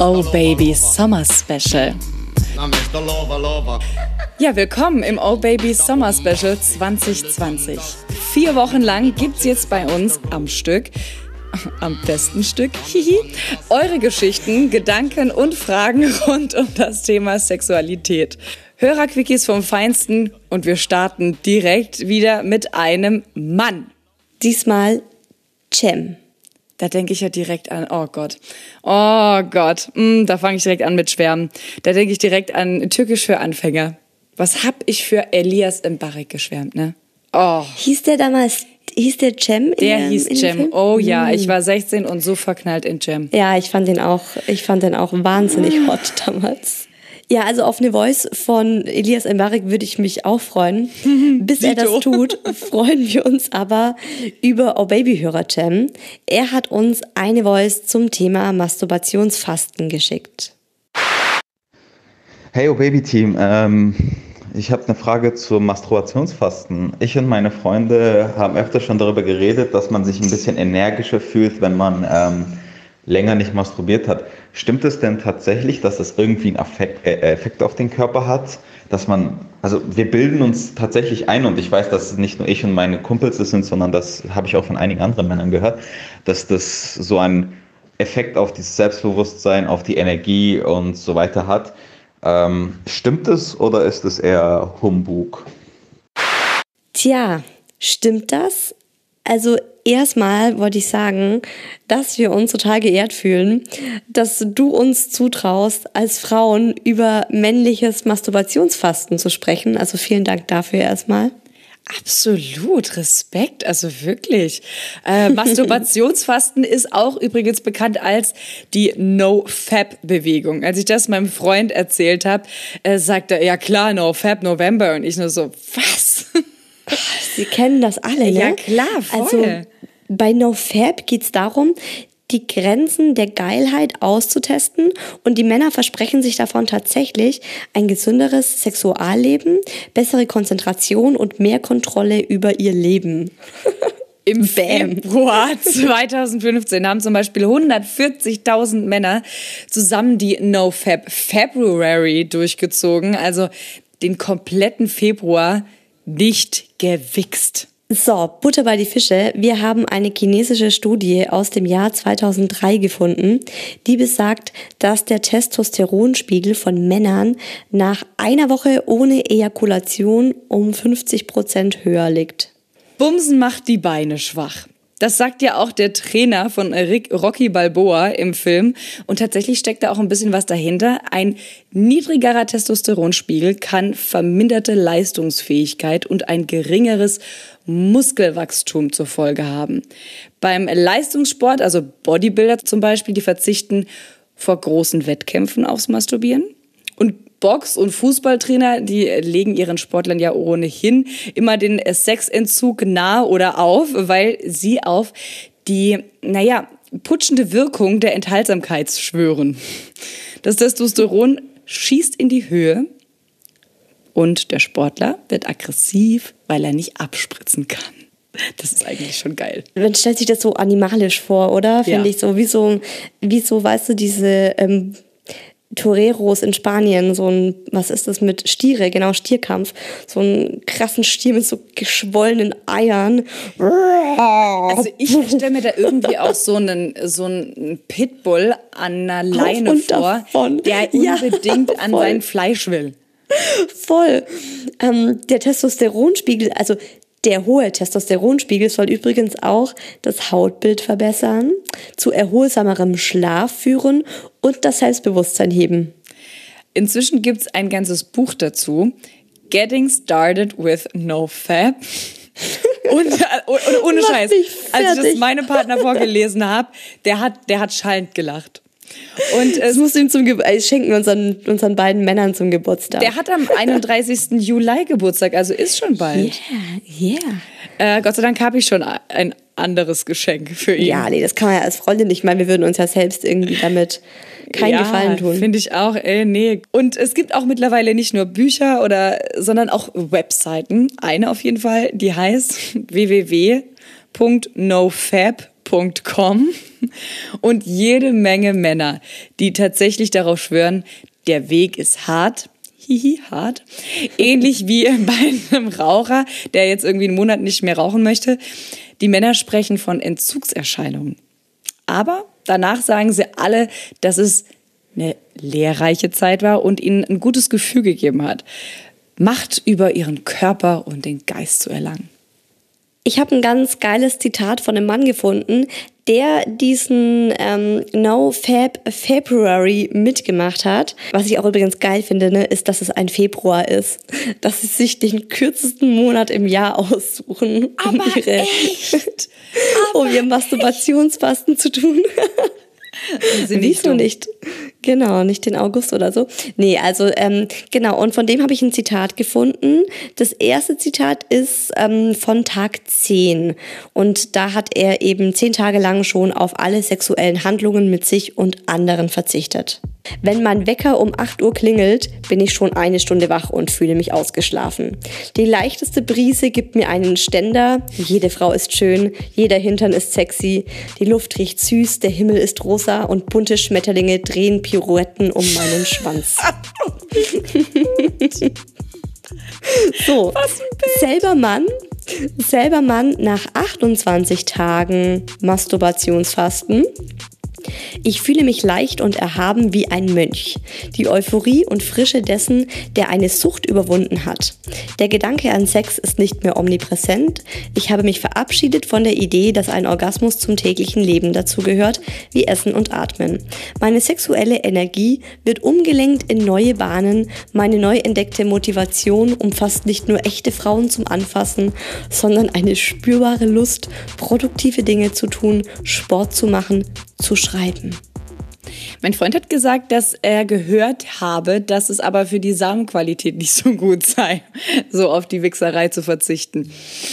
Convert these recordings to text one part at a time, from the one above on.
Oh Baby Summer Special. Ja, willkommen im Oh Baby Summer Special 2020. 4 Wochen lang gibt's jetzt bei uns am besten Stück, eure Geschichten, Gedanken und Fragen rund um das Thema Sexualität. Hörerquickies vom Feinsten und wir starten direkt wieder mit einem Mann. Diesmal Cem. Da denke ich ja direkt an, oh Gott, da fange ich direkt an mit Schwärmen. Da denke ich direkt an Türkisch für Anfänger. Was hab ich für Elias Mbarek geschwärmt, ne? Oh. Hieß der Cem? Der hieß Cem. Oh ja, ich war 16 und so verknallt in Cem. Ja, ich fand den auch wahnsinnig hot damals. Ja, also auf eine Voice von Elias Mbarek würde ich mich auch freuen. Bis er das tut, freuen wir uns aber über Oh Baby-Hörer Cem. Er hat uns eine Voice zum Thema Masturbationsfasten geschickt. Hey Oh Baby-Team, ich habe eine Frage zum Masturbationsfasten. Ich und meine Freunde haben öfter schon darüber geredet, dass man sich ein bisschen energischer fühlt, wenn man länger nicht masturbiert hat. Stimmt es denn tatsächlich, dass das irgendwie einen Effekt auf den Körper hat? Also wir bilden uns tatsächlich ein, und ich weiß, dass es nicht nur ich und meine Kumpels das sind, sondern das habe ich auch von einigen anderen Männern gehört, dass das so einen Effekt auf dieses Selbstbewusstsein, auf die Energie und so weiter hat. Stimmt es oder ist es eher Humbug? Tja, stimmt das? Also erstmal wollte ich sagen, dass wir uns total geehrt fühlen, dass du uns zutraust, als Frauen über männliches Masturbationsfasten zu sprechen. Also vielen Dank dafür erstmal. Absolut, Respekt, also wirklich. Masturbationsfasten ist auch übrigens bekannt als die No-Fap-Bewegung. Als ich das meinem Freund erzählt habe, sagt er, ja klar, No-Fap November. Und ich nur so, was? Sie kennen das alle, ne? Ja klar, voll. Also bei NoFap geht es darum, die Grenzen der Geilheit auszutesten, und die Männer versprechen sich davon tatsächlich ein gesünderes Sexualleben, bessere Konzentration und mehr Kontrolle über ihr Leben. Im Februar 2015 haben zum Beispiel 140.000 Männer zusammen die NoFap February durchgezogen, also den kompletten Februar nicht gewichst. So, Butter bei die Fische. Wir haben eine chinesische Studie aus dem Jahr 2003 gefunden, die besagt, dass der Testosteronspiegel von Männern nach einer Woche ohne Ejakulation um 50% höher liegt. Bumsen macht die Beine schwach. Das sagt ja auch der Trainer von Rocky Balboa im Film. Und tatsächlich steckt da auch ein bisschen was dahinter. Ein niedrigerer Testosteronspiegel kann verminderte Leistungsfähigkeit und ein geringeres Muskelwachstum zur Folge haben. Beim Leistungssport, also Bodybuilder zum Beispiel, die verzichten vor großen Wettkämpfen aufs Masturbieren. Und Box- und Fußballtrainer, die legen ihren Sportlern ja ohnehin immer den Sexentzug nahe oder auf, weil sie auf die, putschende Wirkung der Enthaltsamkeit schwören. Das Testosteron schießt in die Höhe und der Sportler wird aggressiv, weil er nicht abspritzen kann. Das ist eigentlich schon geil. Man stellt sich das so animalisch vor, oder? Finde ich so, wie so, weißt du, diese Toreros in Spanien, so ein, was ist das mit Stiere, genau, Stierkampf, so einen krassen Stier mit so geschwollenen Eiern. Also ich stelle mir da irgendwie auch so einen Pitbull an einer Leine vor, der unbedingt an sein Fleisch will. Voll. Der Testosteronspiegel, also der hohe Testosteronspiegel soll übrigens auch das Hautbild verbessern, zu erholsamerem Schlaf führen und das Selbstbewusstsein heben. Inzwischen gibt's ein ganzes Buch dazu, Getting Started with NoFap. Und ohne Scheiß, als ich das meinem Partner vorgelesen habe, der hat schallend gelacht. Und das musst du ihm schenken wir unseren beiden Männern zum Geburtstag. Der hat am 31. Juli Geburtstag, also ist schon bald. Yeah. Gott sei Dank habe ich schon ein anderes Geschenk für ihn. Ja, nee, das kann man ja als Freundin nicht. Ich meine, wir würden uns ja selbst irgendwie damit keinen Gefallen tun. Finde ich auch, nee. Und es gibt auch mittlerweile nicht nur Bücher sondern auch Webseiten. Eine auf jeden Fall, die heißt www.nofab.com. Und jede Menge Männer, die tatsächlich darauf schwören, der Weg ist hart. Hihi, hart. Ähnlich wie bei einem Raucher, der jetzt irgendwie einen Monat nicht mehr rauchen möchte. Die Männer sprechen von Entzugserscheinungen. Aber danach sagen sie alle, dass es eine lehrreiche Zeit war und ihnen ein gutes Gefühl gegeben hat, Macht über ihren Körper und den Geist zu erlangen. Ich habe ein ganz geiles Zitat von einem Mann gefunden, der diesen No Fab February mitgemacht hat. Was ich auch übrigens geil finde, ne, ist, dass es ein Februar ist. Dass sie sich den kürzesten Monat im Jahr aussuchen, um ihr Masturbationsfasten zu tun. Wieso nicht? Genau, nicht den August oder so. Nee, also genau, und von dem habe ich ein Zitat gefunden. Das erste Zitat ist von Tag 10. Und da hat er eben 10 Tage lang schon auf alle sexuellen Handlungen mit sich und anderen verzichtet. Wenn mein Wecker um 8 Uhr klingelt, bin ich schon 1 Stunde wach und fühle mich ausgeschlafen. Die leichteste Brise gibt mir einen Ständer. Jede Frau ist schön, jeder Hintern ist sexy. Die Luft riecht süß, der Himmel ist rosa und bunte Schmetterlinge drehen Pirouetten um meinen Schwanz. So, selber Mann nach 28 Tagen Masturbationsfasten. Ich fühle mich leicht und erhaben wie ein Mönch. Die Euphorie und Frische dessen, der eine Sucht überwunden hat. Der Gedanke an Sex ist nicht mehr omnipräsent. Ich habe mich verabschiedet von der Idee, dass ein Orgasmus zum täglichen Leben dazugehört, wie Essen und Atmen. Meine sexuelle Energie wird umgelenkt in neue Bahnen. Meine neu entdeckte Motivation umfasst nicht nur echte Frauen zum Anfassen, sondern eine spürbare Lust, produktive Dinge zu tun, Sport zu machen, zu schreiben. Mein Freund hat gesagt, dass er gehört habe, dass es aber für die Samenqualität nicht so gut sei, so auf die Wichserei zu verzichten.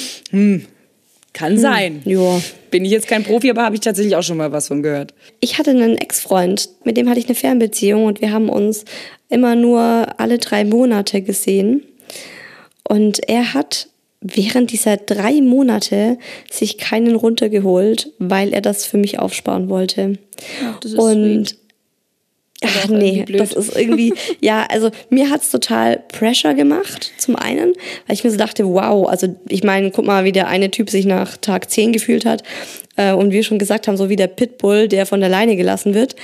Kann sein. Ja. Bin ich jetzt kein Profi, aber habe ich tatsächlich auch schon mal was von gehört. Ich hatte einen Ex-Freund, mit dem hatte ich eine Fernbeziehung und wir haben uns immer nur alle 3 Monate gesehen. Und er hat während dieser 3 Monate sich keinen runtergeholt, weil er das für mich aufsparen wollte. Ach, das ist sweet. Ach nee, das ist irgendwie, ja, also mir hat's total Pressure gemacht, zum einen, weil ich mir so dachte, wow, also ich meine, guck mal, wie der eine Typ sich nach Tag 10 gefühlt hat und wir schon gesagt haben, so wie der Pitbull, der von der Leine gelassen wird.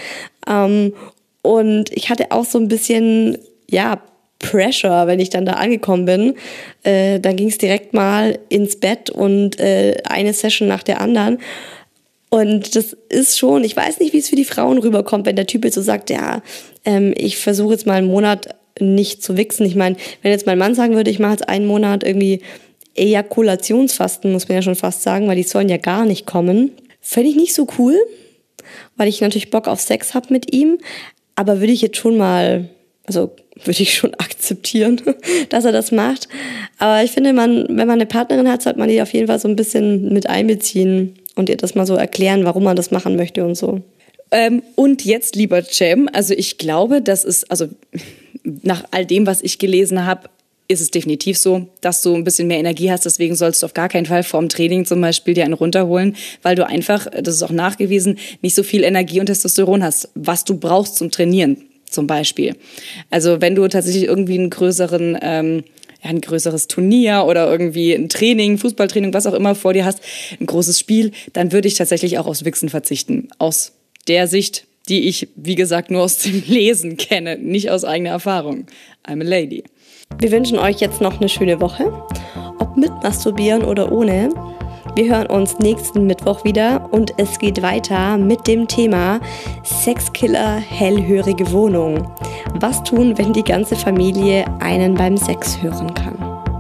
Und ich hatte auch so ein bisschen, ja, Pressure, wenn ich dann da angekommen bin. Dann ging es direkt mal ins Bett und eine Session nach der anderen. Und das ist schon, ich weiß nicht, wie es für die Frauen rüberkommt, wenn der Typ jetzt so sagt, ja, ich versuche jetzt mal einen Monat nicht zu wichsen. Ich meine, wenn jetzt mein Mann sagen würde, ich mache jetzt einen Monat irgendwie Ejakulationsfasten, muss man ja schon fast sagen, weil die sollen ja gar nicht kommen. Fände ich nicht so cool, weil ich natürlich Bock auf Sex habe mit ihm. Aber würde ich jetzt schon mal, also würde ich schon akzeptieren, dass er das macht. Aber ich finde, wenn man eine Partnerin hat, sollte man die auf jeden Fall so ein bisschen mit einbeziehen und ihr das mal so erklären, warum man das machen möchte und so. Und jetzt, lieber Cem, also ich glaube, das ist, also nach all dem, was ich gelesen habe, ist es definitiv so, dass du ein bisschen mehr Energie hast. Deswegen sollst du auf gar keinen Fall vorm Training zum Beispiel dir einen runterholen, weil du einfach, das ist auch nachgewiesen, nicht so viel Energie und Testosteron hast, was du brauchst zum Trainieren zum Beispiel. Also wenn du tatsächlich irgendwie einen größeren, ein größeres Turnier oder irgendwie ein Training, Fußballtraining, was auch immer vor dir hast, ein großes Spiel, dann würde ich tatsächlich auch aufs Wichsen verzichten. Aus der Sicht, die ich, wie gesagt, nur aus dem Lesen kenne, nicht aus eigener Erfahrung. I'm a lady. Wir wünschen euch jetzt noch eine schöne Woche, ob mit Masturbieren oder ohne. Wir hören uns nächsten Mittwoch wieder und es geht weiter mit dem Thema Sexkiller, hellhörige Wohnung. Was tun, wenn die ganze Familie einen beim Sex hören kann?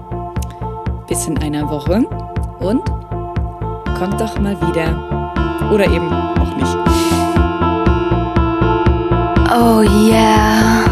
Bis in einer Woche und kommt doch mal wieder. Oder eben auch nicht. Oh yeah.